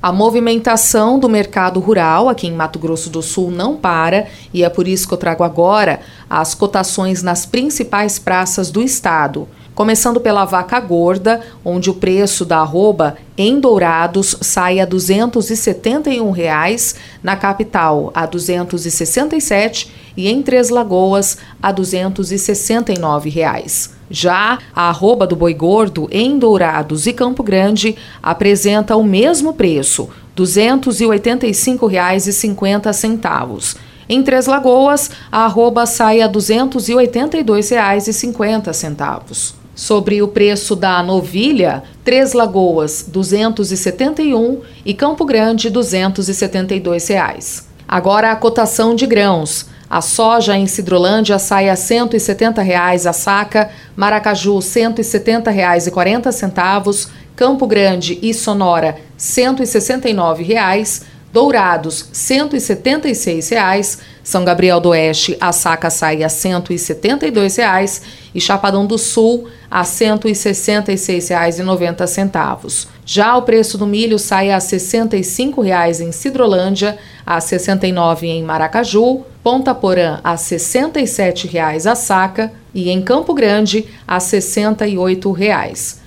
A movimentação do mercado rural aqui em Mato Grosso do Sul não para e é por isso que eu trago agora as cotações nas principais praças do estado. Começando pela vaca gorda, onde o preço da arroba em Dourados sai a R$ 271, na capital a R$ 267 e em Três Lagoas a R$ 269. Já a arroba do boi gordo em Dourados e Campo Grande apresenta o mesmo preço, R$ 285,50. Em Três Lagoas, a arroba sai a R$ 282,50. Sobre o preço da novilha, Três Lagoas R$ 271 e Campo Grande R$ 272. Agora a cotação de grãos. A soja em Sidrolândia sai a R$ 170 a saca, Maracaju R$ 170,40, Campo Grande e Sonora R$ 169, Dourados R$ 176, São Gabriel do Oeste a saca sai a R$ 172 e Chapadão do Sul a R$ 166,90. Já o preço do milho sai a R$ 65 em Sidrolândia, a R$ 69 em Maracaju, Ponta Porã a R$ 67 a saca e em Campo Grande a R$ 68.